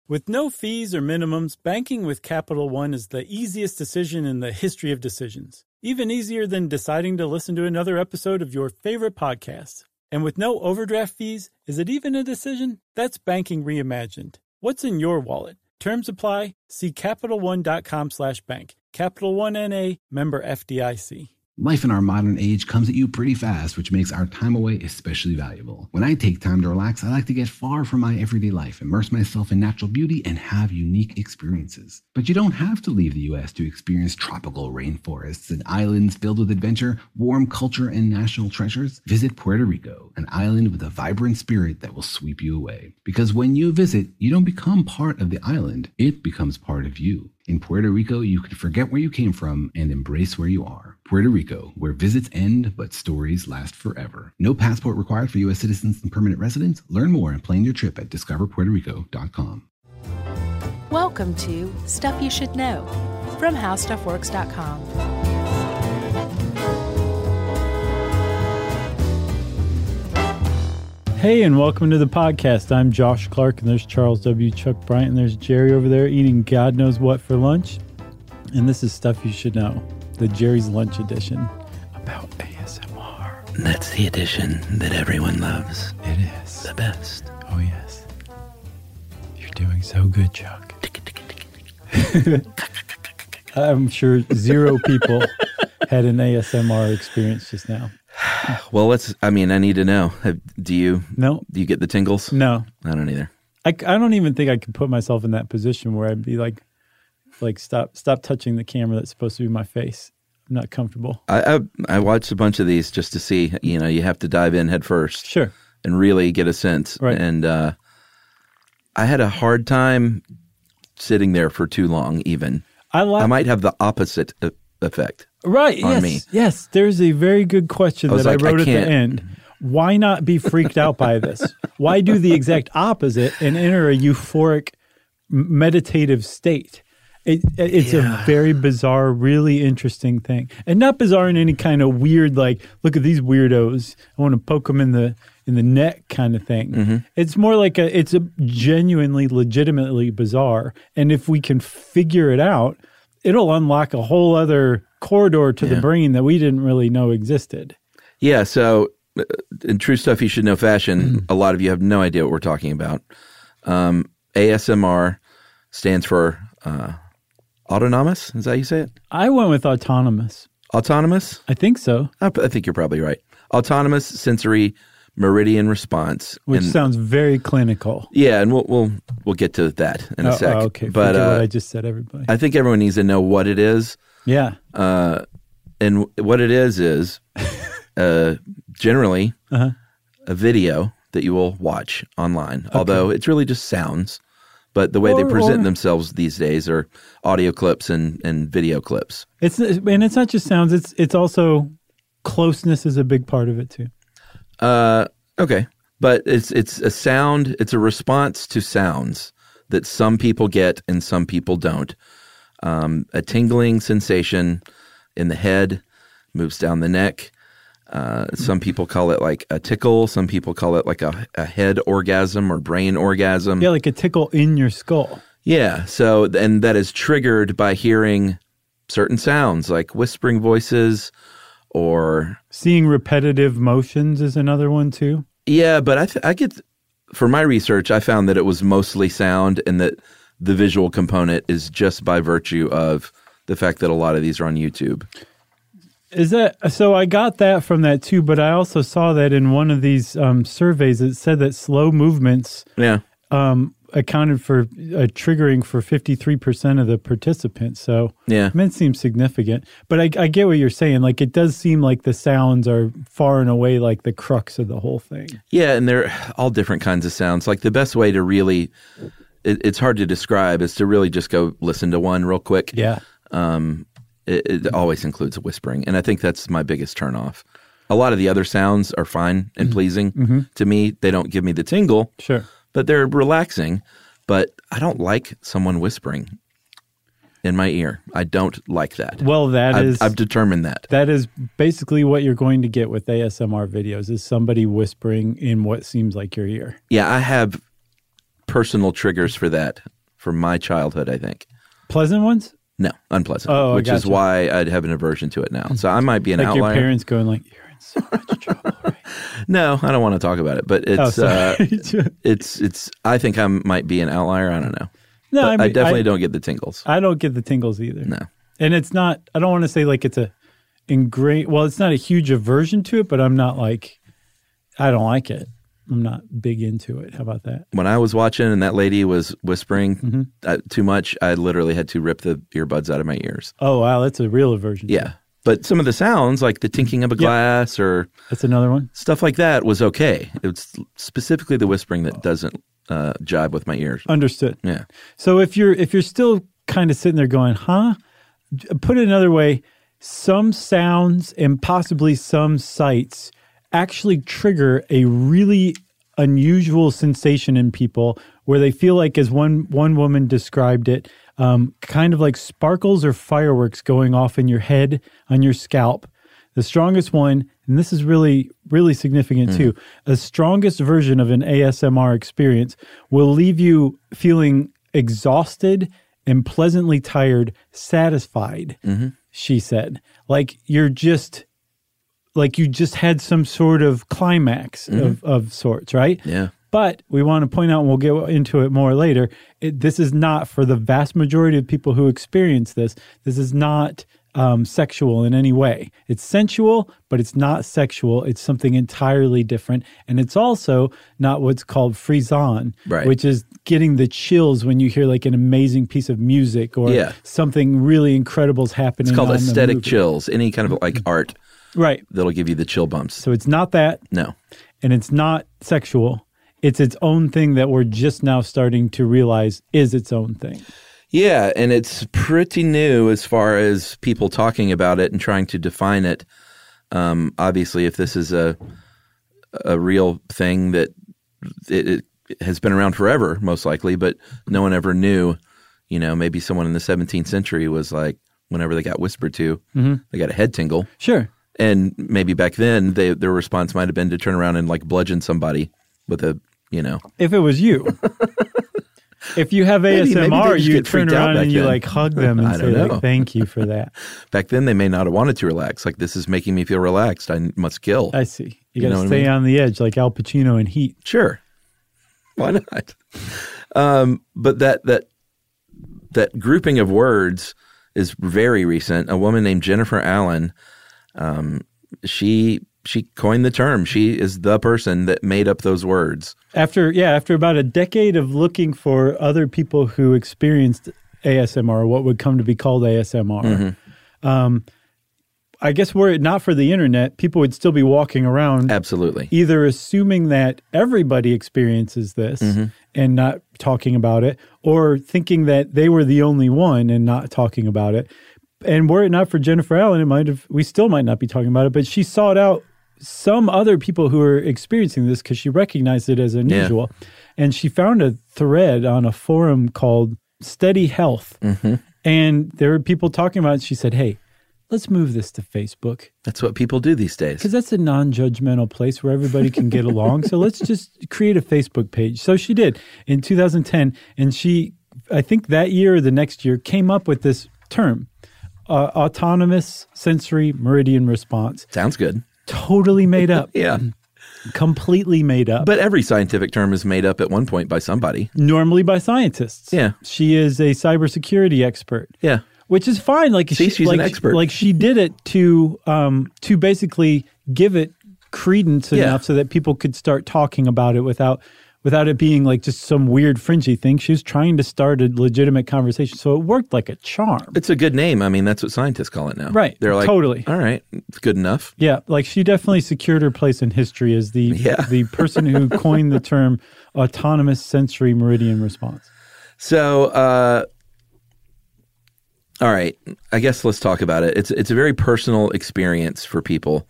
With no fees or minimums, banking with Capital One is the easiest decision in the history of decisions. Even easier than deciding to listen to another episode of your favorite podcast. And with no overdraft fees, is it even a decision? That's banking reimagined. What's in your wallet? Terms apply. See CapitalOne.com/bank. Capital One N.A., member FDIC. Life in our modern age comes at you pretty fast, which makes our time away especially valuable. When I take time to relax, I like to get far from my everyday life, immerse myself in natural beauty, and have unique experiences. But you don't have to leave the U.S. to experience tropical rainforests and islands filled with adventure, warm culture, and national treasures. Visit Puerto Rico, an island with a vibrant spirit that will sweep you away. Because when you visit, you don't become part of the island, it becomes part of you. In Puerto Rico, you can forget where you came from and embrace where you are. Puerto Rico, where visits end, but stories last forever. No passport required for U.S. citizens and permanent residents. Learn more and plan your trip at discoverpuertorico.com. Welcome to Stuff You Should Know from HowStuffWorks.com. Hey, and welcome to the podcast. I'm Josh Clark, and there's Charles W. Chuck Bryant, and there's Jerry over there eating God knows what for lunch. And this is Stuff You Should Know, the Jerry's Lunch edition about ASMR. That's the edition that everyone loves. It is. The best. Oh, yes. You're doing so good, Chuck. I'm sure 0 people had an ASMR experience just now. Well, I need to know. Do you? No. Do you get the tingles? No. I don't either. I don't even think I could put myself in that position where I'd be like stop touching the camera that's supposed to be my face. I'm not comfortable. I watched a bunch of these just to see, you have to dive in head first. Sure. And really get a sense. Right. And I had a hard time sitting there for too long even. I might have the opposite effect. Right. On yes. me. Yes. There's a very good question that I wrote at the end. Why not be freaked out by this? Why do the exact opposite and enter a euphoric meditative state? It's a very bizarre, really interesting thing. And not bizarre in any kind of weird, like, look at these weirdos, I want to poke them in the neck kind of thing. Mm-hmm. It's more like it's a genuinely, legitimately bizarre. And if we can figure it out, it'll unlock a whole other corridor to the brain that we didn't really know existed. Yeah, so in true Stuff You Should Know fashion, a lot of you have no idea what we're talking about. ASMR stands for autonomous. Is that how you say it? I went with autonomous. Autonomous? I think so. I think you're probably right. Autonomous sensory meridian response. Which sounds very clinical. Yeah, and we'll get to that in a sec. Okay, but forget what I just said, everybody. I think everyone needs to know what it is. Yeah. And what it is generally a video that you will watch online. Okay. Although it's really just sounds, but the way they present themselves these days are audio clips and video clips. It's not just sounds. It's also closeness is a big part of it too. Okay. But it's a sound, it's a response to sounds that some people get and some people don't. A tingling sensation in the head, moves down the neck. Some people call it like a tickle. Some people call it like a head orgasm or brain orgasm. Yeah, like a tickle in your skull. Yeah. So, and that is triggered by hearing certain sounds like whispering voices or... Seeing repetitive motions is another one too. Yeah, but I get... For my research, I found that it was mostly sound and that the visual component is just by virtue of the fact that a lot of these are on YouTube. Is that so? I got that from that too, but I also saw that in one of these surveys, it said that slow movements accounted for triggering for 53% of the participants. So it seems significant. But I get what you're saying. Like, it does seem like the sounds are far and away like the crux of the whole thing. Yeah, and they're all different kinds of sounds. Like, the best way to really, it's hard to describe, is to really just go listen to one real quick. Yeah. It always includes whispering, and I think that's my biggest turnoff. A lot of the other sounds are fine and pleasing to me. They don't give me the tingle, sure, but they're relaxing. But I don't like someone whispering in my ear. I don't like that. Well, I've determined that. That is basically what you're going to get with ASMR videos, is somebody whispering in what seems like your ear. Yeah, I have personal triggers for that. from my childhood, I think. Pleasant ones? No, unpleasant. Oh, which is why I'd have an aversion to it now. So I might be an outlier. Like your parents going like, you're in so much trouble, right? No, I don't want to talk about it, but it's it's. I think I might be an outlier. I don't know. No, I mean, I definitely don't get the tingles. I don't get the tingles either. No, and it's not. I don't want to say like it's a ingrained. Well, it's not a huge aversion to it, but I'm not like I don't like it. I'm not big into it. How about that? When I was watching and that lady was whispering too much, I literally had to rip the earbuds out of my ears. Oh wow, that's a real aversion. Yeah. But some of the sounds, like the tinking of a glass or that's another one. Stuff like that was okay. It's specifically the whispering that doesn't jibe with my ears. Understood. Yeah. So if you're still kind of sitting there going, huh? Put it another way, some sounds and possibly some sights actually trigger a really unusual sensation in people where they feel like, as one woman described it, kind of like sparkles or fireworks going off in your head, on your scalp. The strongest one, and this is really, really significant too, the strongest version of an ASMR experience will leave you feeling exhausted and pleasantly tired, satisfied, she said. Like you just had some sort of climax of sorts, right? Yeah. But we want to point out, and we'll get into it more later, this is not, for the vast majority of people who experience this, this is not sexual in any way. It's sensual, but it's not sexual. It's something entirely different. And it's also not what's called frisson, which is getting the chills when you hear like an amazing piece of music or something really incredible is happening. It's called aesthetic chills, any kind of like art. Right. That'll give you the chill bumps. So it's not that. No. And it's not sexual. It's its own thing that we're just now starting to realize is its own thing. Yeah, and it's pretty new as far as people talking about it and trying to define it. Obviously, if this is a real thing that it has been around forever, most likely, but no one ever knew. You know, maybe someone in the 17th century was like, whenever they got whispered to, they got a head tingle. Sure. And maybe back then, their response might have been to turn around and like bludgeon somebody with a, you know. If it was you. If you have ASMR, maybe you turn around and you like hug them and say like, thank you for that. Back then, they may not have wanted to relax. Like, this is making me feel relaxed. I must kill. I see. You got to stay on the edge like Al Pacino in Heat. Sure. Why not? But that grouping of words is very recent. A woman named Jennifer Allen, she coined the term. She is the person that made up those words. After about a decade of looking for other people who experienced ASMR, what would come to be called ASMR, I guess were it not for the internet, people would still be walking around. Absolutely. Either assuming that everybody experiences this and not talking about it, or thinking that they were the only one and not talking about it. And were it not for Jennifer Allen, we still might not be talking about it, but she sought out some other people who are experiencing this because she recognized it as unusual. Yeah. And she found a thread on a forum called Steady Health. And there were people talking about it. She said, hey, let's move this to Facebook. That's what people do these days. Because that's a non-judgmental place where everybody can get along. So let's just create a Facebook page. So she did in 2010. And she, I think that year or the next year, came up with this term, autonomous sensory meridian response. Sounds good. Totally made up. Yeah. Completely made up. But every scientific term is made up at one point by somebody. Normally by scientists. Yeah. She is a cybersecurity expert. Yeah. Which is fine. Like she's an expert. Like she did it to basically give it credence enough so that people could start talking about it without it being like just some weird fringy thing. She was trying to start a legitimate conversation. So it worked like a charm. It's a good name. I mean, that's what scientists call it now. Right. They're like, totally. All right, it's good enough. Yeah. Like she definitely secured her place in history as the person who coined the term autonomous sensory meridian response. So, all right, I guess let's talk about it. It's a very personal experience for people.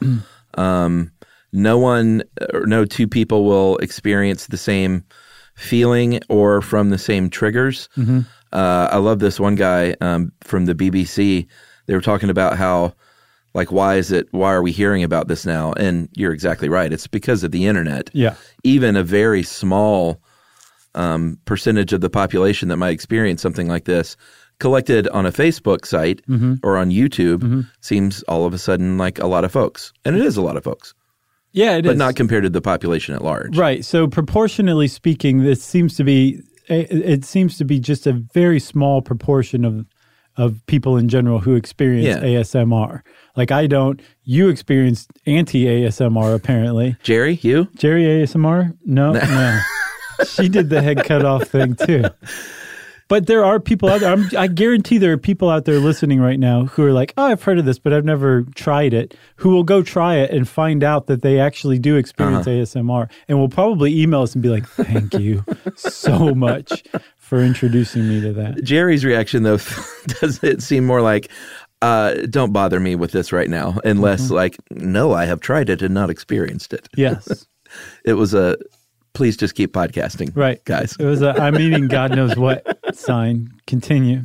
No two people will experience the same feeling or from the same triggers. I love this one guy from the BBC. They were talking about how, like, why are we hearing about this now? And you're exactly right. It's because of the internet. Yeah. Even a very small percentage of the population that might experience something like this, collected on a Facebook site or on YouTube, seems all of a sudden like a lot of folks. And it is a lot of folks. Yeah, it is. But not compared to the population at large. Right. So proportionally speaking, it seems to be just a very small proportion of people in general who experience ASMR. Like I don't. You experienced anti-ASMR apparently. Jerry, you? Jerry ASMR? No. She did the head cut off thing too. But there are people out there. I guarantee there are people out there listening right now who are like, oh, I've heard of this, but I've never tried it, who will go try it and find out that they actually do experience ASMR and will probably email us and be like, thank you so much for introducing me to that. Jerry's reaction, though, does it seem more like, don't bother me with this right now, unless like, no, I have tried it and not experienced it. Yes. It was please just keep podcasting. Right. Guys. It was I'm eating God knows what sign. Continue.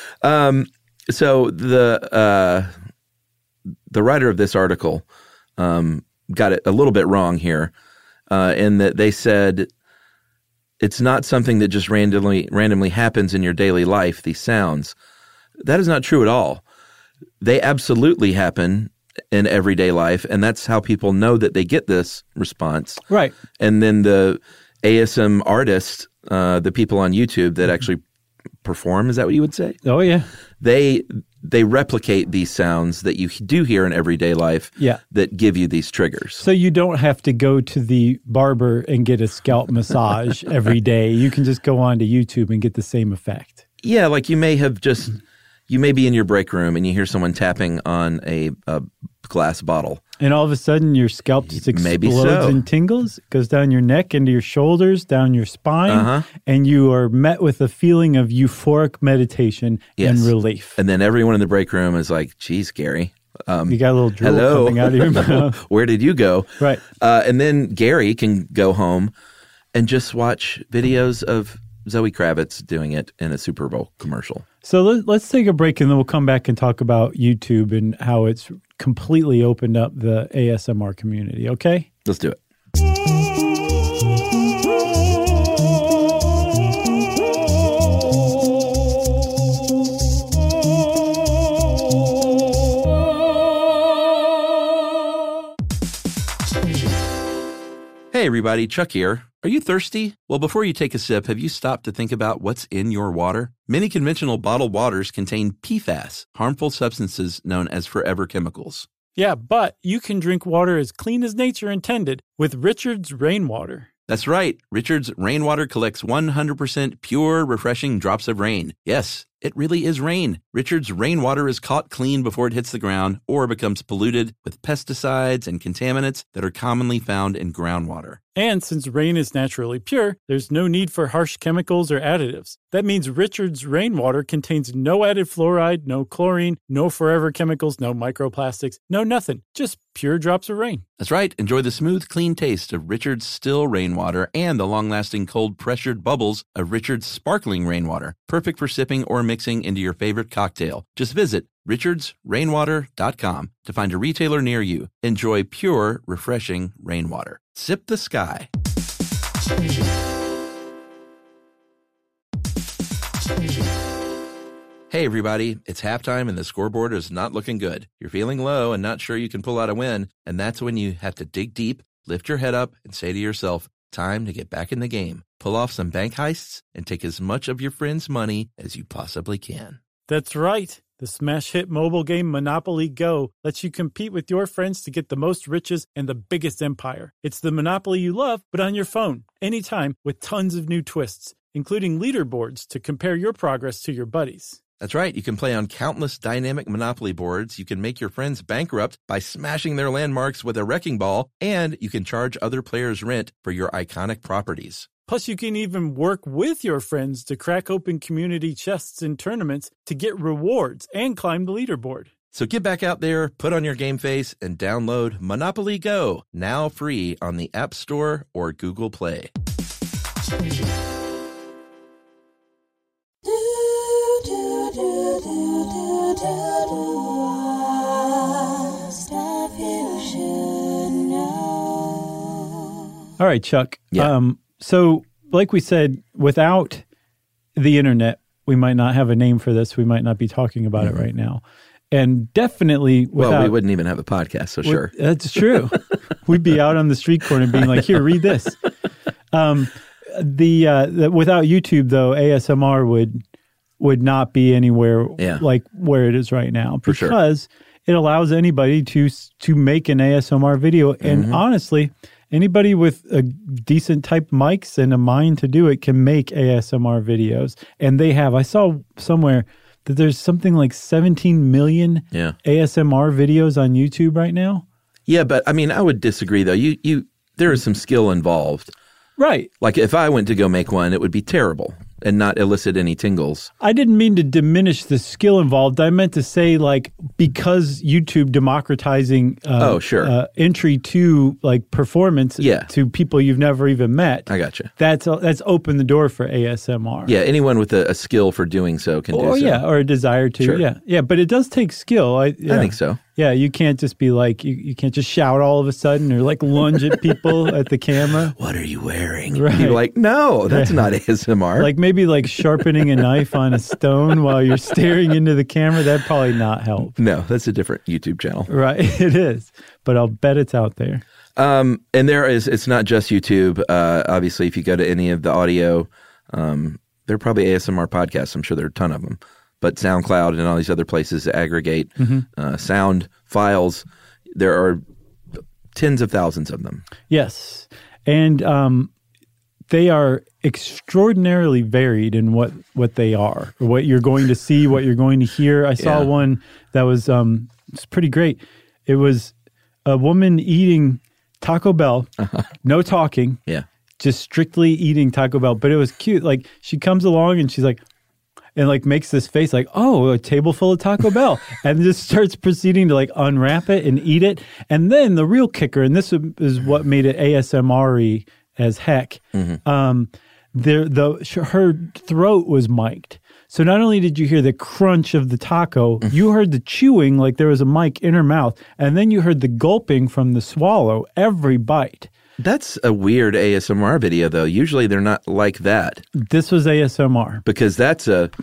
So the writer of this article got it a little bit wrong here in that they said it's not something that just randomly happens in your daily life, these sounds. That is not true at all. They absolutely happen in everyday life, and that's how people know that they get this response. Right. And then the ASM artists, the people on YouTube that actually perform, is that what you would say? Oh, yeah. They replicate these sounds that you do hear in everyday life that give you these triggers. So you don't have to go to the barber and get a scalp massage every day. You can just go onto YouTube and get the same effect. Yeah, like you may be in your break room and you hear someone tapping on a glass bottle. And all of a sudden your scalp just explodes and tingles. It goes down your neck, into your shoulders, down your spine. And you are met with a feeling of euphoric meditation and relief. And then everyone in the break room is like, geez, Gary. You got a little drool coming out of your mouth. Where did you go? Right. And then Gary can go home and just watch videos of Zoe Kravitz doing it in a Super Bowl commercial. So let's take a break and then we'll come back and talk about YouTube and how it's completely opened up the ASMR community, okay? Let's do it. Hey everybody, Chuck here. Are you thirsty? Well, before you take a sip, have you stopped to think about what's in your water? Many conventional bottled waters contain PFAS, harmful substances known as forever chemicals. Yeah, but you can drink water as clean as nature intended with Richard's Rainwater. That's right. Richard's Rainwater collects 100% pure, refreshing drops of rain. Yes, it really is rain. Richard's Rainwater is caught clean before it hits the ground or becomes polluted with pesticides and contaminants that are commonly found in groundwater. And since rain is naturally pure, there's no need for harsh chemicals or additives. That means Richard's Rainwater contains no added fluoride, no chlorine, no forever chemicals, no microplastics, no nothing. Just pure drops of rain. That's right. Enjoy the smooth, clean taste of Richard's still rainwater and the long-lasting cold pressured bubbles of Richard's sparkling rainwater. Perfect for sipping or mixing into your favorite cocktail. Just visit richardsrainwater.com to find a retailer near you. Enjoy pure, refreshing rainwater. Sip the sky. Hey everybody, it's halftime and the scoreboard is not looking good. You're feeling low and not sure you can pull out a win, and that's when you have to dig deep, lift your head up, and say to yourself, time to get back in the game. Pull off some bank heists and take as much of your friends' money as you possibly can. That's right. The smash hit mobile game Monopoly Go lets you compete with your friends to get the most riches and the biggest empire. It's the Monopoly you love, but on your phone, anytime, with tons of new twists, including leaderboards to compare your progress to your buddies. That's right. You can play on countless dynamic Monopoly boards. You can make your friends bankrupt by smashing their landmarks with a wrecking ball, and you can charge other players rent for your iconic properties. Plus, you can even work with your friends to crack open community chests in tournaments to get rewards and climb the leaderboard. So get back out there, put on your game face, and download Monopoly Go, now free on the App Store or Google Play. All right, Chuck. Yeah. So like we said, without the internet, we might not have a name for this. We might not be talking about it right now. And definitely without... Well, we wouldn't even have a podcast, so sure. That's true. We'd be out on the street corner being like, here, read this. Without YouTube, though, ASMR would not be anywhere like where it is right now. Because it allows anybody to make an ASMR video. And honestly, anybody with a decent type mics and a mind to do it can make ASMR videos. And they have. I saw somewhere that there's something like 17 million ASMR videos on YouTube right now. Yeah, but I mean, I would disagree though. There is some skill involved. Right. Like if I went to go make one, it would be terrible and not elicit any tingles. I didn't mean to diminish the skill involved. I meant to say, like, because YouTube democratizing entry to like performance to people you've never even met. I gotcha. That's opened the door for ASMR. Yeah, anyone with a skill for doing so can do so. Yeah, or a desire to. Sure. Yeah, but it does take skill. I think so. Yeah, you can't just be like, you can't just shout all of a sudden or like lunge at people at the camera. What are you wearing? Right. You're like, no, that's not ASMR. Like maybe like sharpening a knife on a stone while you're staring into the camera, that'd probably not help. No, that's a different YouTube channel. Right, it is. But I'll bet it's out there. And it's not just YouTube. Obviously, if you go to any of the audio, there are probably ASMR podcasts. I'm sure there are a ton of them. But SoundCloud and all these other places that aggregate sound files, there are tens of thousands of them. Yes. And they are extraordinarily varied in what they are, or what you're going to see, what you're going to hear. I saw one that was it's pretty great. It was a woman eating Taco Bell, no talking, just strictly eating Taco Bell. But it was cute. Like she comes along and she's like, and like makes this face like, oh, a table full of Taco Bell, and just starts proceeding to like unwrap it and eat it. And then the real kicker, and this is what made it ASMR-y as heck, her throat was mic'd. So not only did you hear the crunch of the taco, you heard the chewing like there was a mic in her mouth, and then you heard the gulping from the swallow every bite. That's a weird ASMR video, though. Usually they're not like that. This was ASMR. Because there's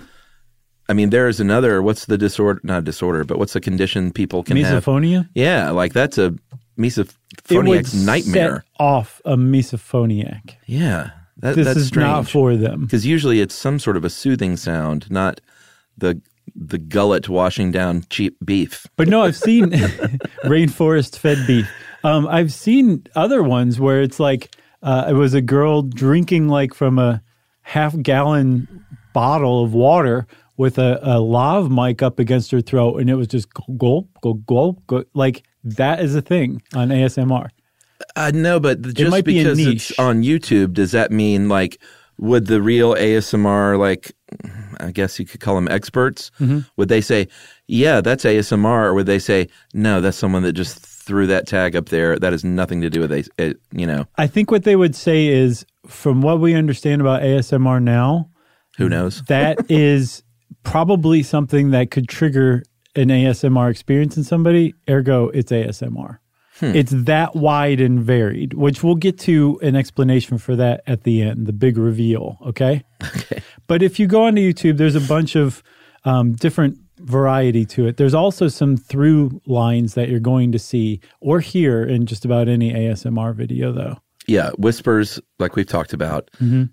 another, what's the disorder, not disorder, but what's the condition people can have? Misophonia? Yeah, like that's a misophoniac's nightmare. Set off a misophoniac. Yeah. This that's is strange. Not for them. Because usually it's some sort of a soothing sound, not the gullet washing down cheap beef. But no, I've seen rainforest-fed beef. I've seen other ones where it's like it was a girl drinking like from a half-gallon bottle of water with a lav mic up against her throat, and it was just gulp, gulp, gulp, gulp. Like that is a thing on ASMR. No, but just because it's on YouTube, does that mean like would the real ASMR, like I guess you could call them experts, would they say, yeah, that's ASMR, or would they say, no, that's someone that just threw that tag up there. That has nothing to do with it, I think what they would say is, from what we understand about ASMR now, who knows? That is probably something that could trigger an ASMR experience in somebody. Ergo, it's ASMR. It's that wide and varied, which we'll get to an explanation for that at the end, the big reveal, okay? Okay. But if you go onto YouTube, there's a bunch of different variety to it. There's also some through lines that you're going to see or hear in just about any ASMR video, though. Yeah, whispers, like we've talked about.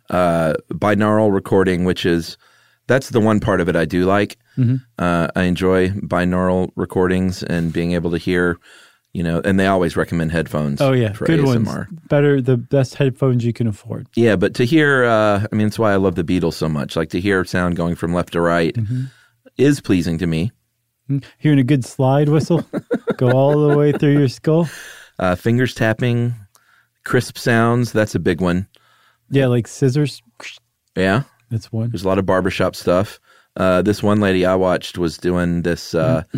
Binaural recording, that's the one part of it I do like. I enjoy binaural recordings and being able to hear, and they always recommend headphones. Oh, yeah, for good ASMR. Ones. The best headphones you can afford. Yeah, but to hear, that's why I love the Beatles so much. Like to hear sound going from left to right is pleasing to me. Hearing a good slide whistle go all the way through your skull. Fingers tapping, crisp sounds, that's a big one. Yeah, like scissors. Yeah. That's one. There's a lot of barbershop stuff. This one lady I watched was doing this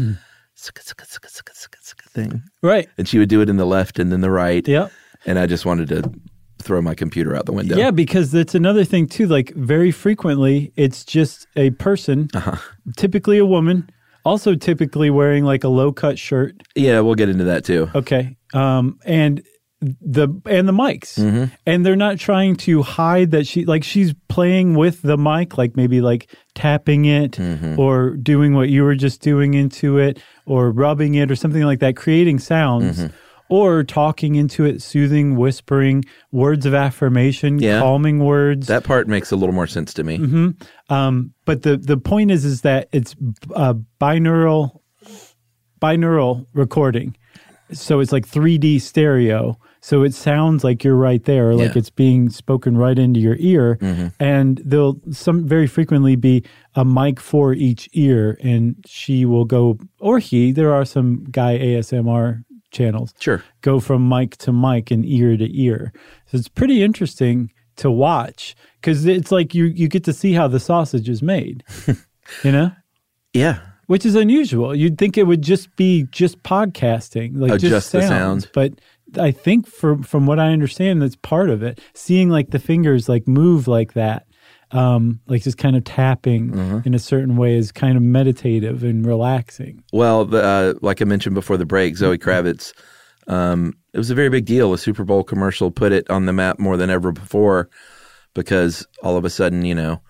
thing. Right. And she would do it in the left and then the right. Yep. And I just wanted to throw my computer out the window. Yeah, because that's another thing too. Like very frequently, it's just a person, typically a woman, also typically wearing like a low-cut shirt. Yeah, we'll get into that too. Okay. And the mics, and they're not trying to hide that she's playing with the mic, like maybe like tapping it or doing what you were just doing into it or rubbing it or something like that, creating sounds. Or talking into it, soothing, whispering, words of affirmation, calming words. That part makes a little more sense to me. But the point is that it's binaural recording. So it's like 3D stereo. So it sounds like you're right there, or like it's being spoken right into your ear. And there'll very frequently be a mic for each ear, and she will go, or he, there are some guy ASMR channels. Sure. Go from mic to mic and ear to ear. So it's pretty interesting to watch because it's like you get to see how the sausage is made, you know? Yeah. Which is unusual. You'd think it would just be podcasting, like just the sound. But I think from what I understand, that's part of it. Seeing like the fingers like move like that, like just kind of tapping in a certain way is kind of meditative and relaxing. Well, like I mentioned before the break, Zoe Kravitz, it was a very big deal. A Super Bowl commercial put it on the map more than ever before because all of a sudden, you know,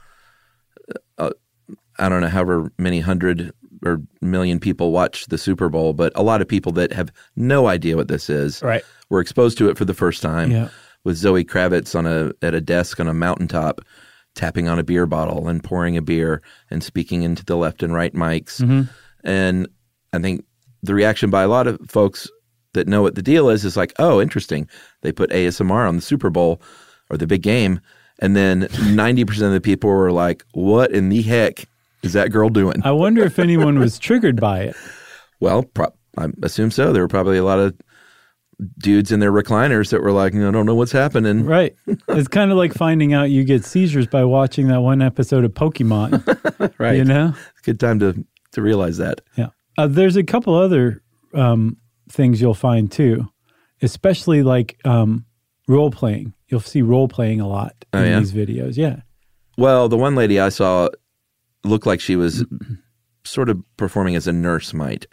I don't know, however many hundred or million people watch the Super Bowl, but a lot of people that have no idea what this is were exposed to it for the first time with Zoe Kravitz at a desk on a mountaintop, tapping on a beer bottle and pouring a beer and speaking into the left and right mics. And I think the reaction by a lot of folks that know what the deal is like, oh, interesting. They put ASMR on the Super Bowl or the big game. And then 90% of the people were like, what in the heck is that girl doing? I wonder if anyone was triggered by it. Well, I assume so. There were probably a lot of dudes in their recliners that were like, I don't know what's happening. Right. It's kind of like finding out you get seizures by watching that one episode of Pokemon. Right. You know? It's a good time to realize that. Yeah. There's a couple other things you'll find too, especially like role playing. You'll see role playing a lot in these videos. Yeah. Well, the one lady I saw looked like she was sort of performing as a nurse might.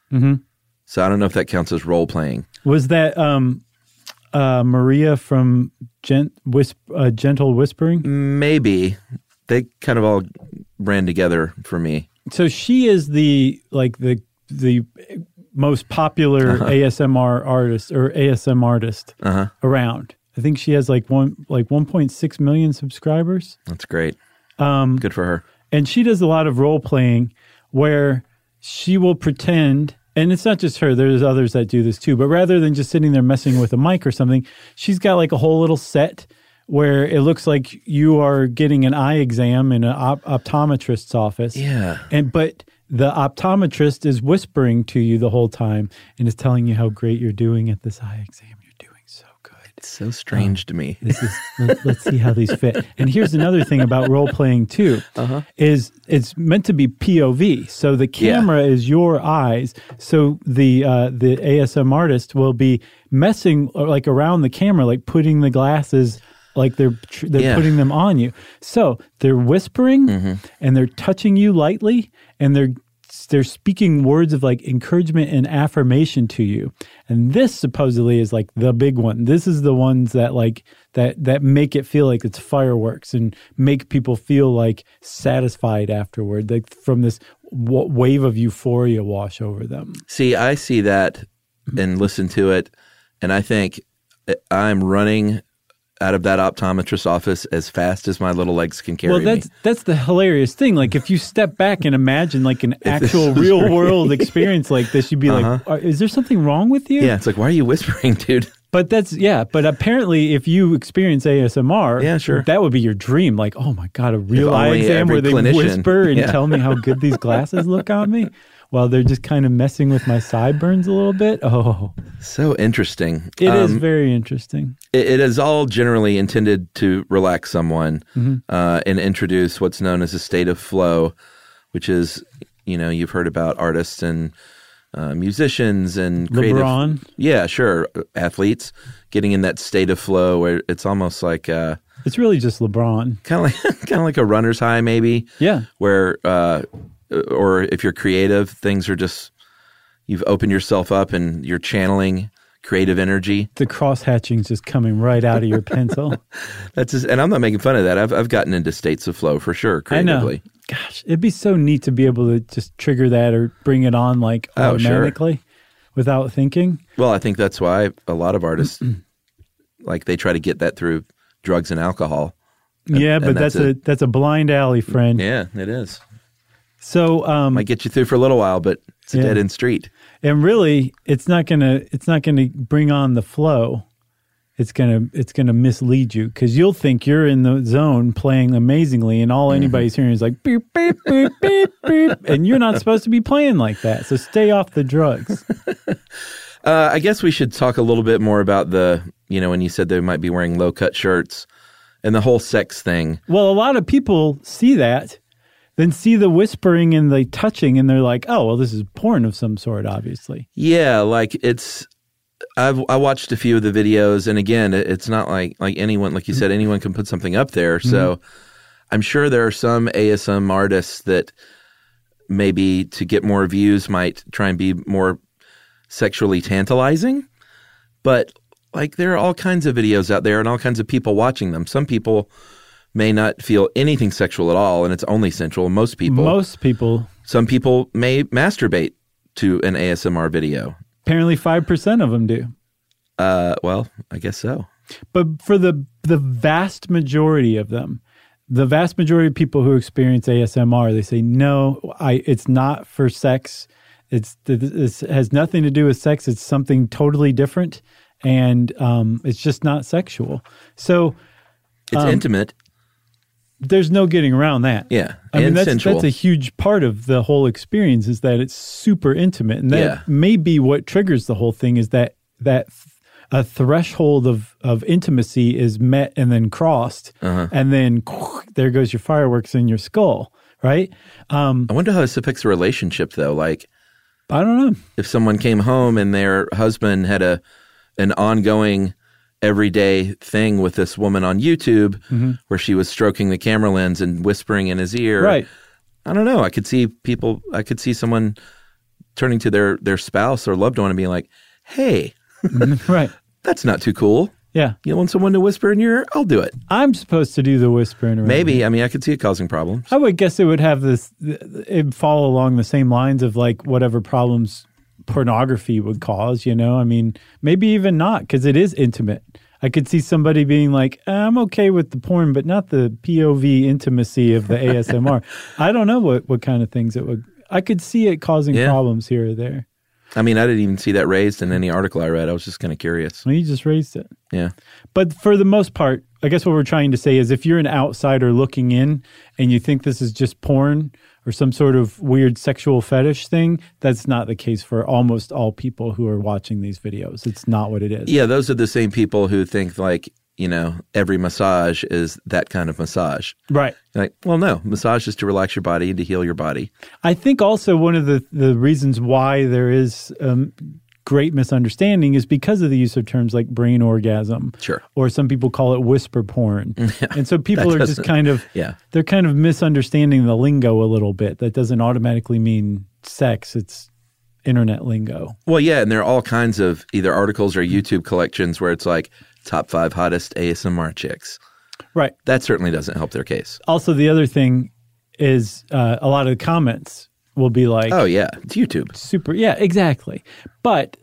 So I don't know if that counts as role playing. Was that Maria from Gentle Whispering? Maybe. They kind of all ran together for me. So she is the most popular ASMR artist or ASM artist around. I think she has like 1.6 million subscribers. That's great. Good for her. And she does a lot of role playing where she will pretend, and it's not just her, there's others that do this too, but rather than just sitting there messing with a mic or something, she's got like a whole little set where it looks like you are getting an eye exam in an optometrist's office. Yeah. But the optometrist is whispering to you the whole time and is telling you how great you're doing at this eye exam. It's so strange to me. Let's see how these fit. And here's another thing about role playing too, is it's meant to be POV. So the camera is your eyes. So the ASM artist will be messing like around the camera, like putting the glasses, like they're putting them on you. So they're whispering and they're touching you lightly, and they're speaking words of like encouragement and affirmation to you. And this supposedly is like the big one. This is the ones that like that make it feel like it's fireworks and make people feel like satisfied afterward, like from this wave of euphoria wash over them. See, I see that and listen to it, and I think I'm running out of that optometrist's office as fast as my little legs can carry me. Well, that's the hilarious thing. Like, if you step back and imagine like an actual real world experience like this, you'd be like, is there something wrong with you? Yeah, it's like, why are you whispering, dude? But but apparently if you experience ASMR, that would be your dream. Like, oh my God, a real eye exam where they whisper and tell me how good these glasses look on me while they're just kind of messing with my sideburns a little bit. Oh. So interesting. It is very interesting. It is all generally intended to relax someone and introduce what's known as a state of flow, which is, you've heard about artists and musicians and creative. LeBron. Yeah, sure. Athletes getting in that state of flow where it's almost like it's really just LeBron. Kind of like a runner's high, maybe. Yeah. Where or if you're creative, things are just, you've opened yourself up and you're channeling creative energy. The cross-hatching's just coming right out of your pencil. And I'm not making fun of that. I've gotten into states of flow for sure, creatively. I know. Gosh, it'd be so neat to be able to just trigger that or bring it on like automatically without thinking. Well, I think that's why a lot of artists, like they try to get that through drugs and alcohol. But that's a blind alley, friend. Yeah, it is. So might get you through for a little while, but it's a dead end street. And really, it's not gonna bring on the flow. It's gonna mislead you because you'll think you're in the zone playing amazingly, and all anybody's hearing is like beep beep beep beep beep, and you're not supposed to be playing like that. So stay off the drugs. I guess we should talk a little bit more about when you said they might be wearing low cut shirts and the whole sex thing. Well, a lot of people see that, then see the whispering and the touching, and they're like, "Oh, well, this is porn of some sort." Obviously, yeah. Like I watched a few of the videos, and again, it's not like anyone, like you said, anyone can put something up there. So I'm sure there are some ASM artists that maybe to get more views might try and be more sexually tantalizing. But like there are all kinds of videos out there and all kinds of people watching them. Some people may not feel anything sexual at all, and it's only sensual. Most people. Some people may masturbate to an ASMR video. Apparently 5% of them do. Well, I guess so. But for the vast majority of them, the vast majority of people who experience ASMR, they say, no, it's not for sex. It has nothing to do with sex. It's something totally different, and it's just not sexual. So it's intimate. There's no getting around that. Yeah, I mean, that's sensual. That's a huge part of the whole experience is that it's super intimate, and that may be what triggers the whole thing is that a threshold of intimacy is met and then crossed, and then there goes your fireworks in your skull, right? I wonder how this affects a relationship, though. Like, I don't know. If someone came home and their husband had an ongoing everyday thing with this woman on YouTube where she was stroking the camera lens and whispering in his ear. Right. I don't know. I could see someone turning to their spouse or loved one and being like, hey, right. That's not too cool. Yeah. You want someone to whisper in your ear? I'll do it. I'm supposed to do the whispering around. Maybe. I mean, I could see it causing problems. I would guess it would have it'd follow along the same lines of like whatever problems pornography would cause, I mean, maybe even not because it is intimate. I could see somebody being like, I'm okay with the porn, but not the POV intimacy of the ASMR. I don't know what kind of things I could see it causing problems here or there. I mean, I didn't even see that raised in any article I read. I was just kind of curious. Well, you just raised it. Yeah. But for the most part, I guess what we're trying to say is if you're an outsider looking in and you think this is just porn or some sort of weird sexual fetish thing, that's not the case for almost all people who are watching these videos. It's not what it is. Yeah, those are the same people who think like, every massage is that kind of massage. Right. Like, well, no, massage is to relax your body and to heal your body. I think also one of the reasons why there is great misunderstanding is because of the use of terms like brain orgasm. Sure. Or some people call it whisper porn. Yeah, and so people are just kind of, they're kind of misunderstanding the lingo a little bit. That doesn't automatically mean sex. It's internet lingo. Well, yeah, and there are all kinds of either articles or YouTube collections where it's like top 5 hottest ASMR chicks. Right. That certainly doesn't help their case. Also, the other thing is a lot of the comments will be like, oh, yeah, it's YouTube. Super. Yeah, exactly. But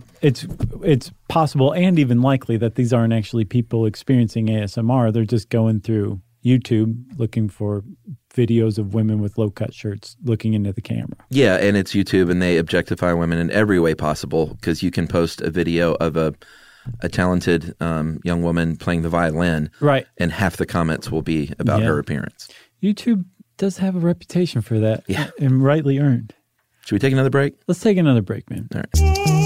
it's possible and even likely that these aren't actually people experiencing ASMR. They're just going through YouTube looking for videos of women with low-cut shirts looking into the camera. Yeah, and it's YouTube, and they objectify women in every way possible because you can post a video of a talented young woman playing the violin, right? And half the comments will be about her appearance. YouTube does have a reputation for that, and rightly earned. Should we take another break? Let's take another break, man. All right.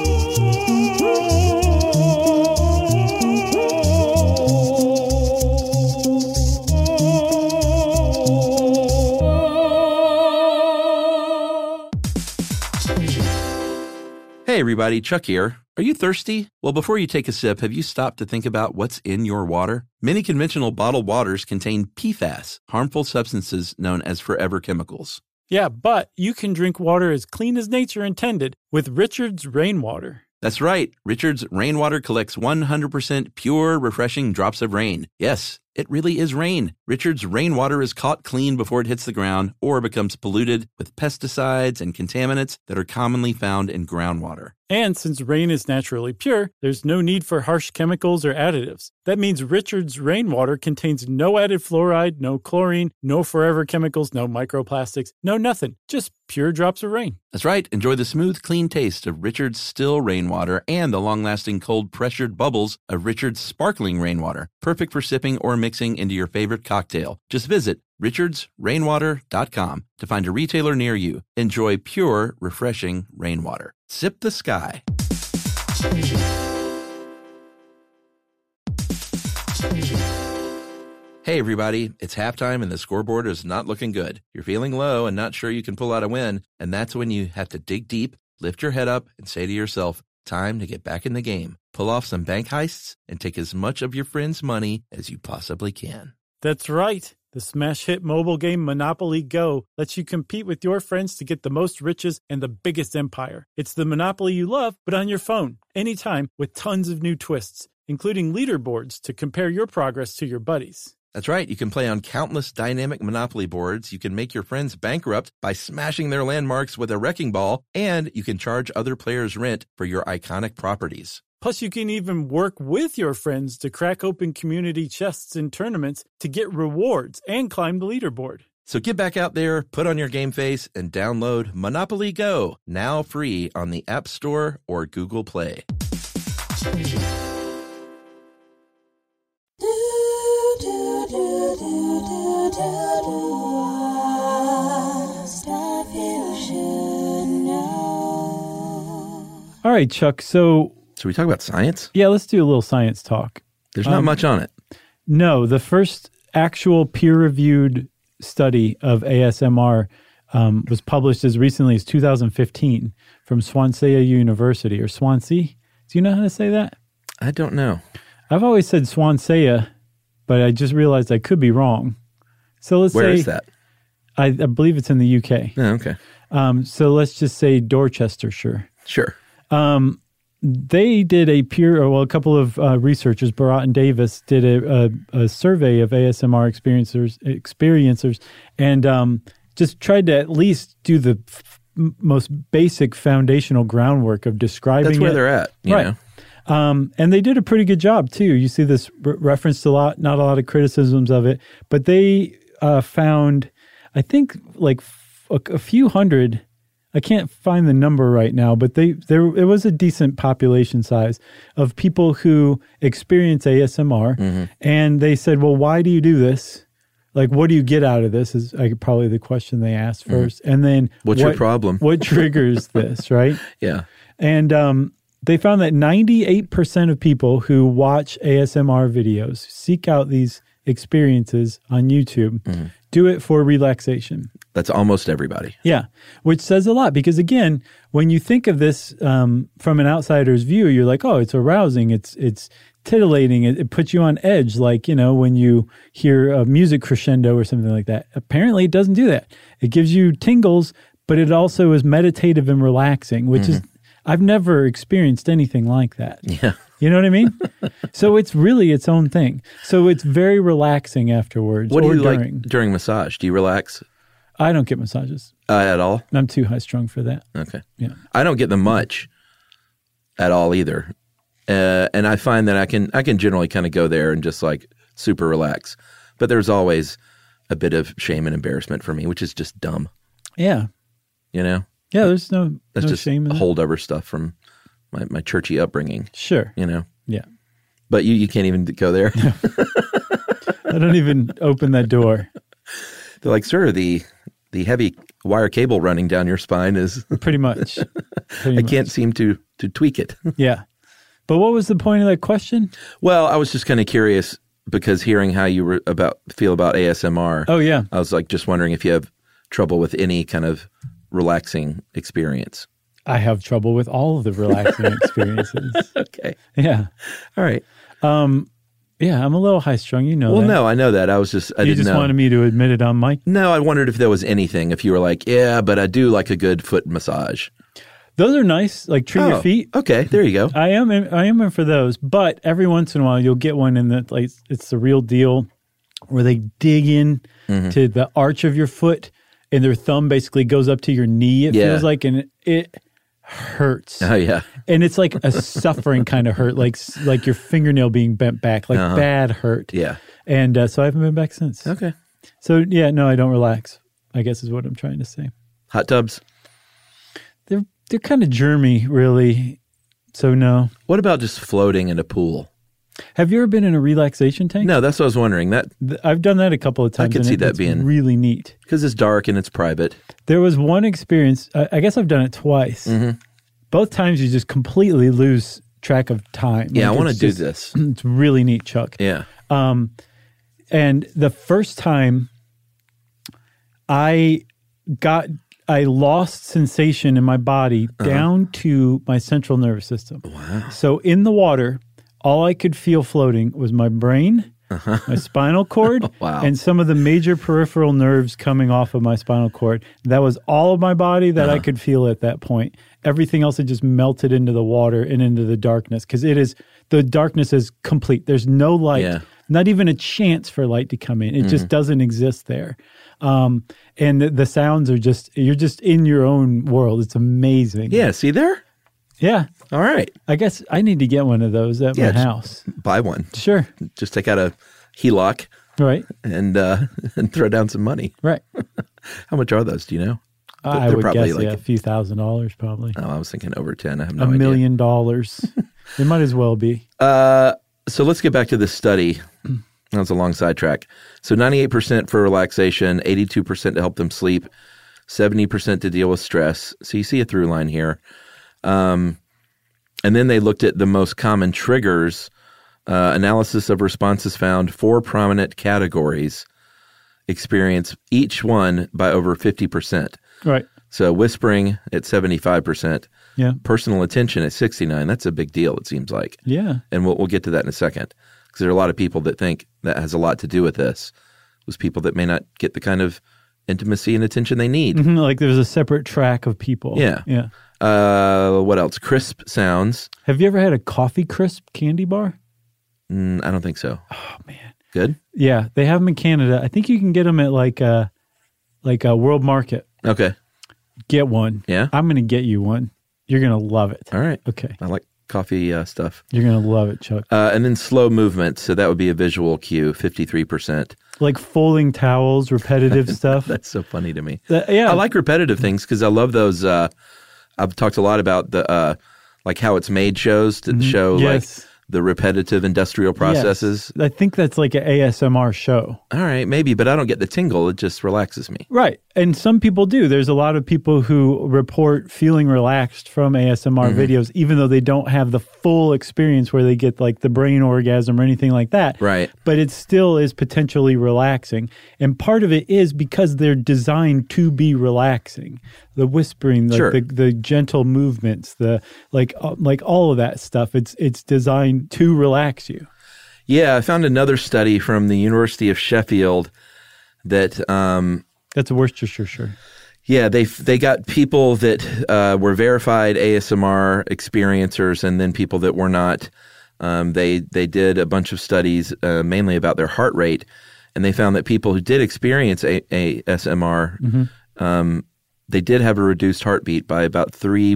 Hey everybody, Chuck here. Are you thirsty? Well, before you take a sip, have you stopped to think about what's in your water? Many conventional bottled waters contain PFAS, harmful substances known as forever chemicals. Yeah, but you can drink water as clean as nature intended with Richard's Rainwater. That's right. Richard's Rainwater collects 100% pure, refreshing drops of rain. Yes, it really is rain. Richard's rainwater is caught clean before it hits the ground or becomes polluted with pesticides and contaminants that are commonly found in groundwater. And since rain is naturally pure, there's no need for harsh chemicals or additives. That means Richard's rainwater contains no added fluoride, no chlorine, no forever chemicals, no microplastics, no nothing. Just pure drops of rain. That's right. Enjoy the smooth, clean taste of Richard's still rainwater and the long-lasting cold pressured bubbles of Richard's sparkling rainwater. Perfect for sipping or mixing into your favorite cocktail. Just visit richardsrainwater.com to find a retailer near you. Enjoy pure, refreshing rainwater. Sip the sky. Hey everybody, it's halftime and the scoreboard is not looking good. You're feeling low and not sure you can pull out a win, and that's when you have to dig deep, lift your head up, and say to yourself, time to get back in the game. Pull off some bank heists and take as much of your friends' money as you possibly can. That's right. The smash hit mobile game Monopoly Go lets you compete with your friends to get the most riches and the biggest empire. It's the Monopoly you love, but on your phone, anytime, with tons of new twists, including leaderboards to compare your progress to your buddies. That's right. You can play on countless dynamic Monopoly boards. You can make your friends bankrupt by smashing their landmarks with a wrecking ball, and you can charge other players rent for your iconic properties. Plus, you can even work with your friends to crack open community chests in tournaments to get rewards and climb the leaderboard. So get back out there, put on your game face, and download Monopoly Go, now free on the App Store or Google Play. All right, Chuck, so... Should we talk about science? Yeah, let's do a little science talk. There's not much on it. No, the first actual peer-reviewed study of ASMR was published as recently as 2015 from Swansea University, or Swansea. Do you know how to say that? I don't know. I've always said Swansea, but I just realized I could be wrong. So let's Where say... is that? I believe it's in the UK. Oh, okay. So let's just say Dorchestershire. Sure. They did a couple of researchers, Barat and Davis, did a survey of ASMR experiencers and just tried to at least do the most basic foundational groundwork of describing it. That's where they're at, you know. And they did a pretty good job, too. You see this referenced a lot, not a lot of criticisms of it, but they found, I think, like a few hundred. I can't find the number right now, but it was a decent population size of people who experience ASMR, Mm-hmm. and they said, "Well, why do you do this? Like, what do you get out of this?" Is probably the question they asked first, and then What's your problem? What triggers this, right? Yeah, and they found that 98% of people who watch ASMR videos, seek out these experiences on YouTube, do it for relaxation. that's almost everybody. Yeah, which says a lot because, again, when you think of this from an outsider's view, you're like, oh, it's arousing, it's titillating, it puts you on edge, like, when you hear a music crescendo or something like that. Apparently, it doesn't do that. It gives you tingles, but it also is meditative and relaxing, which is, I've never experienced anything like that. Yeah. You know what I mean? So it's really its own thing. So it's very relaxing afterwards. What do you during. like during massage? Do you relax I don't get massages. at all? I'm too high strung for that. Okay. Yeah. I don't get them much at all either. And I find that I can generally kind of go there and just like super relax. But there's always a bit of shame and embarrassment for me, which is just dumb. Yeah. Yeah, there's that's no just shame in that. holdover stuff from my churchy upbringing. Sure. Yeah. But you can't even go there. I don't even open that door. They're like, sir, the heavy wire cable running down your spine is Pretty much. I can't seem to tweak it. Yeah. But what was the point of that question? Well, I was just kind of curious because hearing how you feel about ASMR. Oh, yeah. I was like just wondering if you have trouble with any kind of relaxing experience. I have trouble with all of the relaxing experiences. Okay. Yeah. All right. Yeah, I'm a little high strung. You know Well, that. no, I know that. I didn't know. Wanted me to admit it on mic? No, I wondered if there was anything, if you were like, yeah, but I do like a good foot massage. Those are nice, like treat your feet. Okay, there you go. I am in for those, but every once in a while you'll get one in that like it's the real deal, where they dig in to the arch of your foot, and their thumb basically goes up to your knee. It feels like, and it hurts. Oh yeah, and it's like a suffering kind of hurt, like your fingernail being bent back, like bad hurt. Yeah, and so I haven't been back since. Okay. So yeah, no, I don't relax, I guess is what I'm trying to say. Hot tubs. They're kind of germy, really. So no. What about just floating in a pool? Have you ever been in a relaxation tank? No, that's what I was wondering. I've done that a couple of times. I could see that being really neat because it's dark and it's private. There was one experience. I guess I've done it twice. Both times you just completely lose track of time. Yeah, I want to do this. It's really neat, Chuck. Yeah. And the first time I lost sensation in my body down to my central nervous system. Wow. So in the water, all I could feel floating was my brain, my spinal cord, and some of the major peripheral nerves coming off of my spinal cord. That was all of my body that I could feel at that point. Everything else had just melted into the water and into the darkness, because the darkness is complete. There's no light, not even a chance for light to come in. It just doesn't exist there. And the sounds are you're just in your own world. It's amazing. Yeah, see there? Yeah. All right. I guess I need to get one of those at my house. Buy one. Sure. Just take out a HELOC. Right. And throw down some money. Right. How much are those? Do you know? I would guess a few $1,000s probably. Oh, I was thinking over 10. I have no idea. $1 million. It might as well be. So let's get back to this study. That was a long sidetrack. So 98% for relaxation, 82% to help them sleep, 70% to deal with stress. So you see a through line here. And then they looked at the most common triggers. Analysis of responses found 4 prominent categories experience each one by over 50%. Right. So whispering at 75%. Yeah. Personal attention at 69%. That's a big deal, it seems like. Yeah. And we'll get to that in a second. Because there are a lot of people that think that has a lot to do with this. It was people that may not get the kind of intimacy and attention they need. Like there's a separate track of people. Yeah. Yeah. What else? Crisp sounds. Have you ever had a coffee crisp candy bar? I don't think so. Oh, man. Good? Yeah. They have them in Canada. I think you can get them at like a World Market. Okay. Get one. Yeah? I'm going to get you one. You're going to love it. All right. Okay. I like coffee stuff. You're going to love it, Chuck. And then slow movement. So that would be a visual cue, 53%. Like folding towels, repetitive stuff. That's so funny to me. Yeah. I like repetitive things because I love those. I've talked a lot about the like how it's made shows to show like the repetitive industrial processes. Yes. I think that's like an ASMR show. All right, maybe, but I don't get the tingle. It just relaxes me. Right. And some people do. There's a lot of people who report feeling relaxed from ASMR videos, even though they don't have the full experience where they get like the brain orgasm or anything like that. Right. But it still is potentially relaxing. And part of it is because they're designed to be relaxing. The whispering, like the gentle movements, the like all of that stuff. It's designed to relax you. Yeah, I found another study from the University of Sheffield that that's a Worcestershire. Yeah, they got people that were verified ASMR experiencers and then people that were not. They did a bunch of studies mainly about their heart rate, and they found that people who did experience ASMR, they did have a reduced heartbeat by about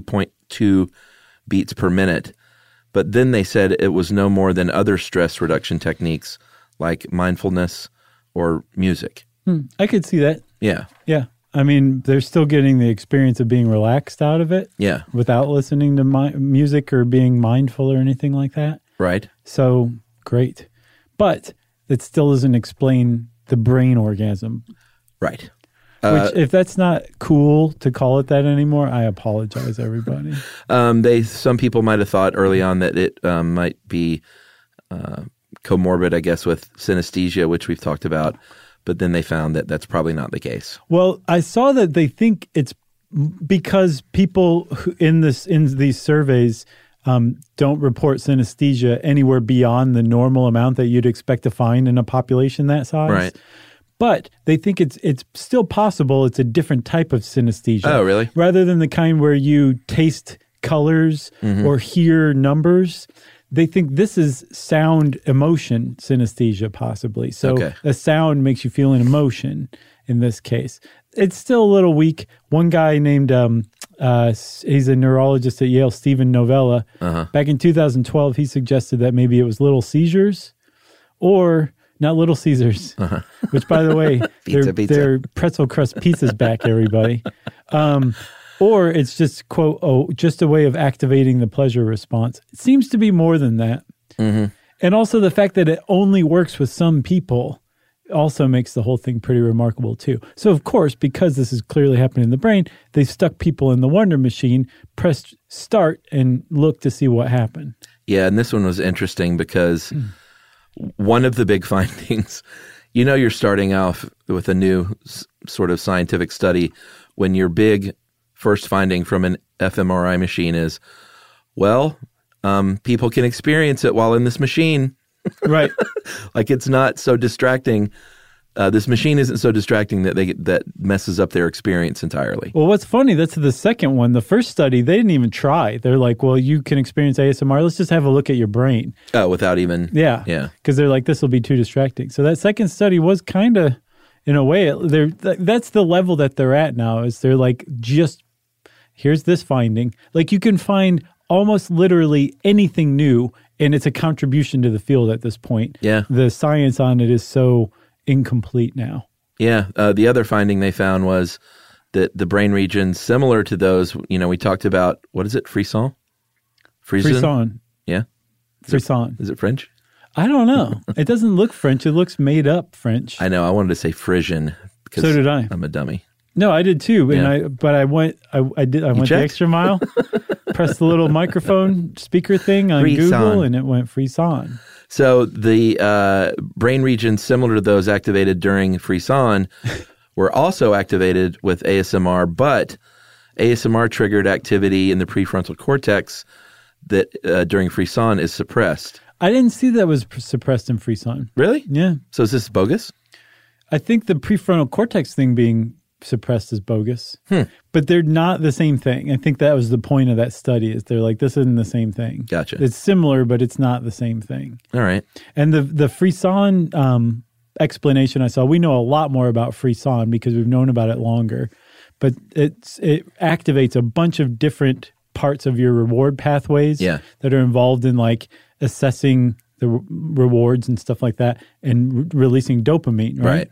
3.2 beats per minute. But then they said it was no more than other stress reduction techniques like mindfulness or music. I could see that. Yeah. Yeah. I mean, they're still getting the experience of being relaxed out of it. Yeah. Without listening to music or being mindful or anything like that. Right. So, great. But it still doesn't explain the brain orgasm. Right. Which, if that's not cool to call it that anymore, I apologize, everybody. Some people might have thought early on that it might be comorbid, I guess, with synesthesia, which we've talked about. But then they found that that's probably not the case. Well, I saw that they think it's because people in these surveys don't report synesthesia anywhere beyond the normal amount that you'd expect to find in a population that size. Right. But they think it's still possible. It's a different type of synesthesia. Oh, really? Rather than the kind where you taste colors or hear numbers, they think this is sound emotion synesthesia possibly. So a sound makes you feel an emotion in this case. It's still a little weak. One guy named, he's a neurologist at Yale, Stephen Novella. Back in 2012, he suggested that maybe it was Little Seizures or not Little Caesars, which, by the way, their pretzel crust pizza's back, everybody. Or it's just, quote, just a way of activating the pleasure response. It seems to be more than that. And also the fact that it only works with some people also makes the whole thing pretty remarkable too. So, of course, because this is clearly happening in the brain, they stuck people in the Wonder Machine, pressed start, and looked to see what happened. Yeah, and this one was interesting because one of the big findings, you're starting off with a new sort of scientific study when your big first finding from an fMRI machine is, people can experience it while in this machine. Right. Like it's not so distracting. This machine isn't so distracting that messes up their experience entirely. Well, what's funny, that's the second one. The first study, they didn't even try. They're like, well, you can experience ASMR. Let's just have a look at your brain. Oh, without even... Yeah. Because they're like, this will be too distracting. So that second study was kind of, in a way, that's the level that they're at now, is they're like, just, here's this finding. Like you can find almost literally anything new, and it's a contribution to the field at this point. Yeah. The science on it is so incomplete now. Yeah. The other finding they found was that the brain regions similar to those, we talked about, what is it, frisson? Frisson. Yeah. Frisson. Is it French? I don't know. It doesn't look French. It looks made up French. I know. I wanted to say Frisian because so did I. I'm a dummy. No, I did too. Yeah. And I went the extra mile, pressed the little microphone speaker thing on Frisson. Google, and it went Frisson. So the brain regions similar to those activated during Frisson were also activated with ASMR, but ASMR triggered activity in the prefrontal cortex that during Frisson is suppressed. I didn't see that was suppressed in Frisson. Really? Yeah. So is this bogus? I think the prefrontal cortex thing being suppressed is bogus, but they're not the same thing. I think that was the point of that study, is they're like, this isn't the same thing. Gotcha. It's similar, but it's not the same thing. All right. And the Frisson explanation I saw, we know a lot more about Frisson because we've known about it longer, but it activates a bunch of different parts of your reward pathways that are involved in like assessing the rewards and stuff like that, and releasing dopamine, right?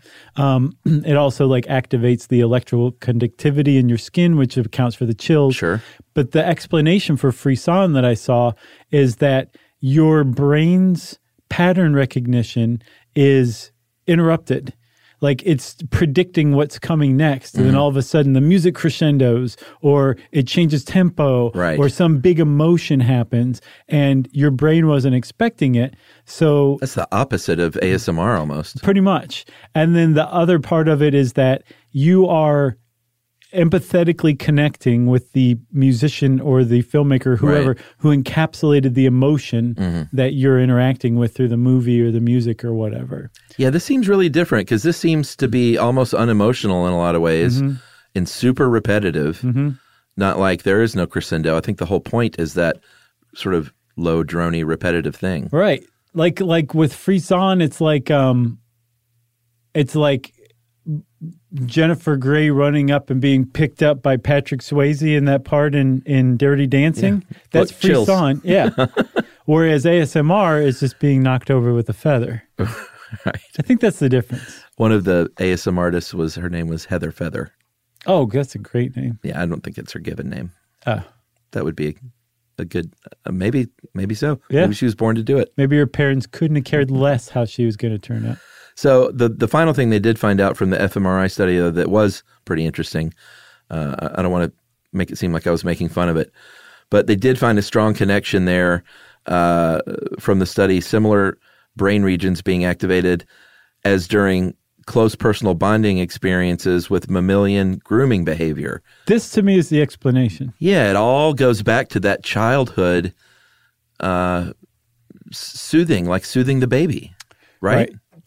It also like activates the electrical conductivity in your skin, which accounts for the chills. Sure. But the explanation for Frisson that I saw is that your brain's pattern recognition is interrupted. Like it's predicting what's coming next. And then all of a sudden the music crescendos, or it changes tempo, or some big emotion happens and your brain wasn't expecting it. So that's the opposite of ASMR almost. Pretty much. And then the other part of it is that you are empathetically connecting with the musician or the filmmaker, whoever, who encapsulated the emotion that you're interacting with through the movie or the music or whatever. Yeah, this seems really different because this seems to be almost unemotional in a lot of ways and super repetitive. Not like there is no crescendo. I think the whole point is that sort of low, droney, repetitive thing. Right. Like with Frisson, it's like Jennifer Grey running up and being picked up by Patrick Swayze in that part in Dirty Dancing. Yeah. That's Frisson. Yeah. Whereas ASMR is just being knocked over with a feather. Right. I think that's the difference. One of the ASMR artists her name was Heather Feather. Oh, that's a great name. Yeah, I don't think it's her given name. Oh. That would be a good, maybe so. Yeah. Maybe she was born to do it. Maybe her parents couldn't have cared less how she was going to turn out. So the final thing they did find out from the fMRI study that was pretty interesting, I don't want to make it seem like I was making fun of it, but they did find a strong connection there from the study, similar brain regions being activated as during close personal bonding experiences with mammalian grooming behavior. This to me is the explanation. Yeah, it all goes back to that childhood soothing the baby, right?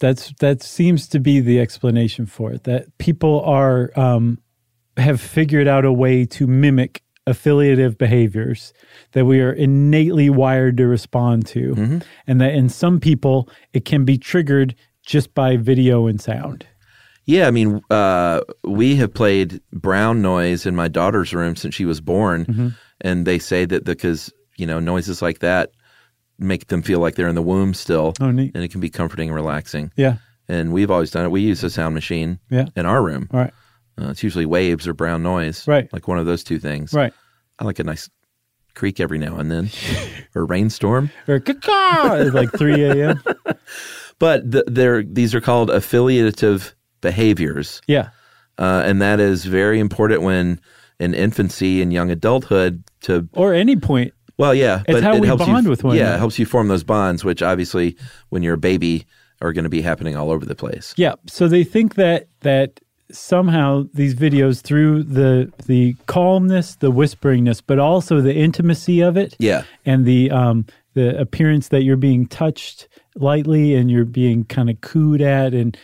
That seems to be the explanation for it. That people are have figured out a way to mimic affiliative behaviors that we are innately wired to respond to, and that in some people it can be triggered just by video and sound. Yeah, I mean, we have played brown noise in my daughter's room since she was born, and they say that because noises like that make them feel like they're in the womb still, and it can be comforting and relaxing. Yeah, and we've always done it. We use a sound machine in our room. Right. It's usually waves or brown noise, right? Like one of those two things, right? I like a nice creak every now and then, or rainstorm, or caw at like 3 a.m. But these are called affiliative behaviors. Yeah. And that is very important when in infancy and young adulthood or any point. Well, yeah. It's how we bond with one another. Yeah, it helps you form those bonds, which obviously when you're a baby are going to be happening all over the place. Yeah. So they think that somehow these videos, through the calmness, the whisperingness, but also the intimacy of it, and the appearance that you're being touched lightly and you're being kind of cooed at, and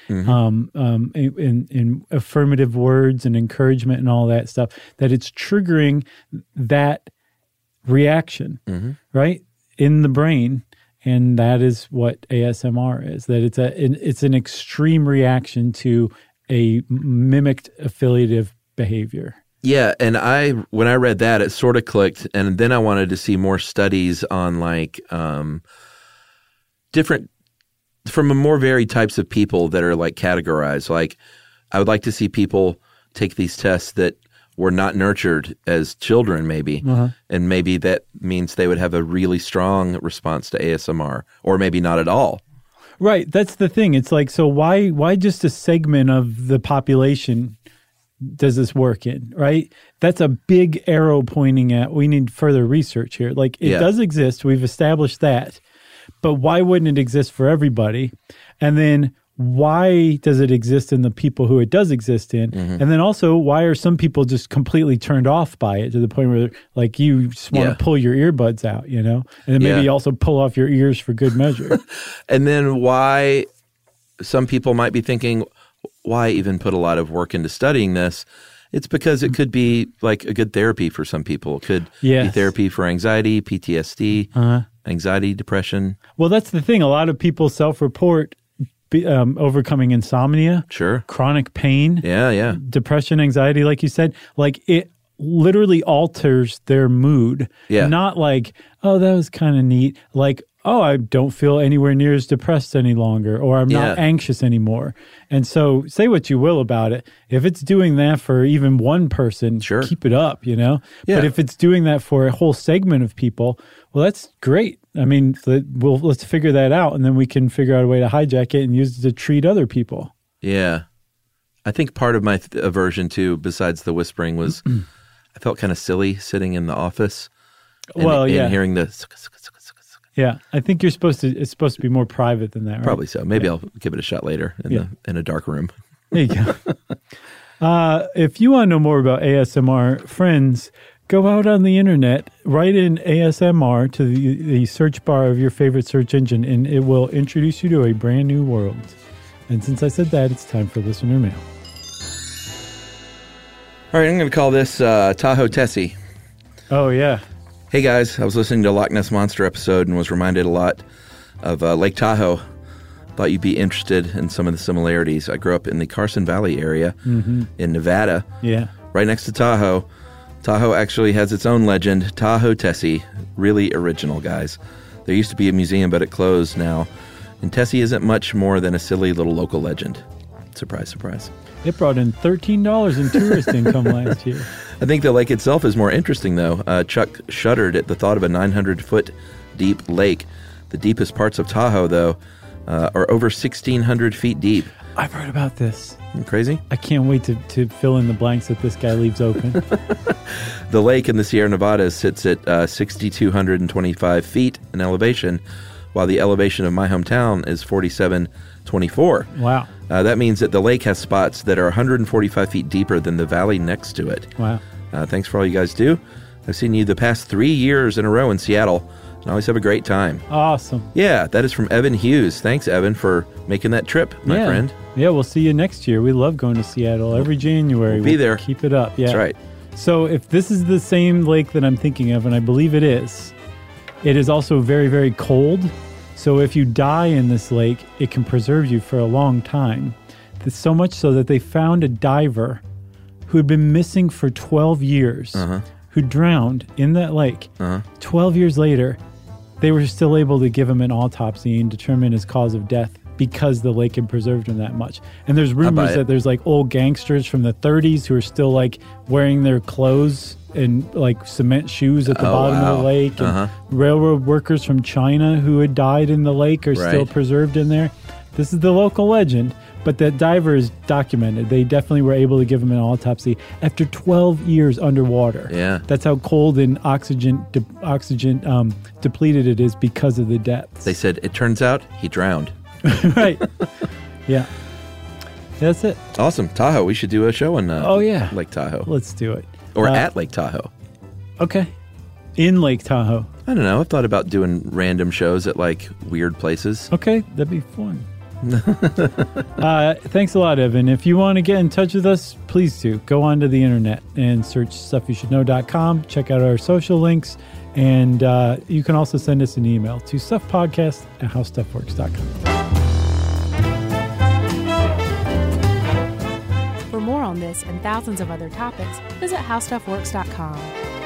in affirmative words and encouragement and all that stuff, that it's triggering that reaction, right, in the brain. And that is what ASMR is. That it's an extreme reaction to a mimicked affiliative behavior. Yeah, and when I read that, it sort of clicked, and then I wanted to see more studies on like different, from more varied types of people that are like categorized. Like I would like to see people take these tests that were not nurtured as children, maybe, and maybe that means they would have a really strong response to ASMR, or maybe not at all. Right, that's the thing. It's like, so why just a segment of the population does this work in, right? That's a big arrow pointing at, we need further research here. Like, it does exist. We've established that. But why wouldn't it exist for everybody? And then why does it exist in the people who it does exist in? And then also, why are some people just completely turned off by it to the point where, like, you just want to pull your earbuds out, And then maybe also pull off your ears for good measure. And then why some people might be thinking, why even put a lot of work into studying this? It's because it could be like a good therapy for some people. It could be therapy for anxiety, PTSD, anxiety, depression. Well, that's the thing. A lot of people self-report overcoming insomnia, chronic pain, depression, anxiety, like you said. Like, it literally alters their mood. Not like, oh, that was kind of neat. Like, oh, I don't feel anywhere near as depressed any longer, or I'm not anxious anymore. And so, say what you will about it. If it's doing that for even one person, keep it up, But if it's doing that for a whole segment of people, well, that's great. I mean, let's figure that out, and then we can figure out a way to hijack it and use it to treat other people. Yeah. I think part of my aversion, too, besides the whispering, was I felt kind of silly sitting in the office and hearing the... Yeah, I think it's supposed to be more private than that, right? Probably so. Maybe I'll give it a shot later in a dark room. There you go. If you want to know more about ASMR, friends, go out on the internet, write in ASMR to the search bar of your favorite search engine, and it will introduce you to a brand new world. And since I said that, it's time for listener mail. All right, I'm going to call this Tahoe Tessie. Oh, yeah. Hey guys, I was listening to a Loch Ness Monster episode and was reminded a lot of Lake Tahoe. Thought you'd be interested in some of the similarities. I grew up in the Carson Valley area in Nevada, right next to Tahoe. Tahoe actually has its own legend, Tahoe Tessie. Really original, guys. There used to be a museum, but it closed now. And Tessie isn't much more than a silly little local legend. Surprise, surprise. It brought in $13 in tourist income last year. I think the lake itself is more interesting, though. Chuck shuddered at the thought of a 900-foot deep lake. The deepest parts of Tahoe, though, are over 1,600 feet deep. I've heard about this. Isn't that crazy? I can't wait to fill in the blanks that this guy leaves open. The lake in the Sierra Nevadas sits at 6,225 feet in elevation, while the elevation of my hometown is 4,724. Wow. That means that the lake has spots that are 145 feet deeper than the valley next to it. Wow. Thanks for all you guys do. I've seen you the past 3 years in a row in Seattle, and always have a great time. Awesome. Yeah, that is from Evan Hughes. Thanks, Evan, for making that trip, my friend. Yeah, we'll see you next year. We love going to Seattle every January. We'll be there. Keep it up. Yeah. That's right. So if this is the same lake that I'm thinking of, and I believe it is also very, very cold. So if you die in this lake, it can preserve you for a long time. So much so that they found a diver who had been missing for 12 years, who drowned in that lake. 12 years later, they were still able to give him an autopsy and determine his cause of death because the lake had preserved him that much. And there's rumors that there's like old gangsters from the 30s who are still like wearing their clothes and like cement shoes at the bottom of the lake. And railroad workers from China who had died in the lake are still preserved in there. This is the local legend, but that diver is documented. They definitely were able to give him an autopsy after 12 years underwater. Yeah. That's how cold and oxygen depleted it is because of the depths. They said, it turns out he drowned. Right. Yeah. That's it. Awesome. Tahoe. We should do a show on Lake Tahoe. Let's do it. Or at Lake Tahoe. Okay. In Lake Tahoe. I don't know. I've thought about doing random shows at like weird places. Okay. That'd be fun. Thanks a lot, Evan. If you want to get in touch with us, please do. Go onto the internet and search stuffyoushouldknow.com. Check out our social links. And you can also send us an email to stuffpodcast@howstuffworks.com. For more on this and thousands of other topics, visit howstuffworks.com.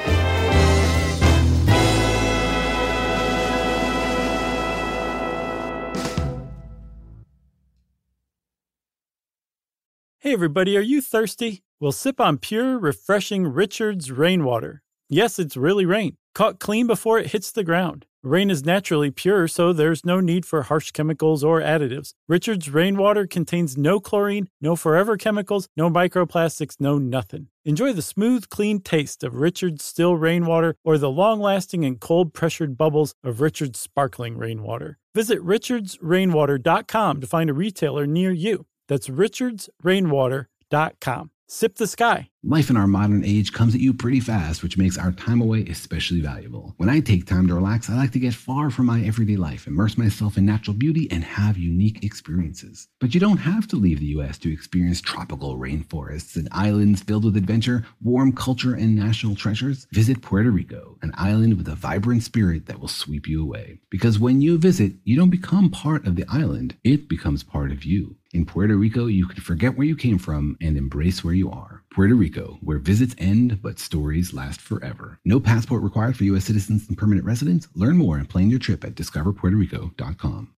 Hey everybody, are you thirsty? Well, sip on pure, refreshing Richard's rainwater. Yes, it's really rain, caught clean before it hits the ground. Rain is naturally pure, so there's no need for harsh chemicals or additives. Richard's rainwater contains no chlorine, no forever chemicals, no microplastics, no nothing. Enjoy the smooth, clean taste of Richard's still rainwater or the long-lasting and cold-pressured bubbles of Richard's sparkling rainwater. Visit richardsrainwater.com to find a retailer near you. That's richardsrainwater.com. Sip the sky. Life in our modern age comes at you pretty fast, which makes our time away especially valuable. When I take time to relax, I like to get far from my everyday life, immerse myself in natural beauty, and have unique experiences. But you don't have to leave the U.S. to experience tropical rainforests and islands filled with adventure, warm culture, and national treasures. Visit Puerto Rico, an island with a vibrant spirit that will sweep you away. Because when you visit, you don't become part of the island, it becomes part of you. In Puerto Rico, you can forget where you came from and embrace where you are. Puerto Rico, where visits end, but stories last forever. No passport required for U.S. citizens and permanent residents. Learn more and plan your trip at discoverpuertorico.com.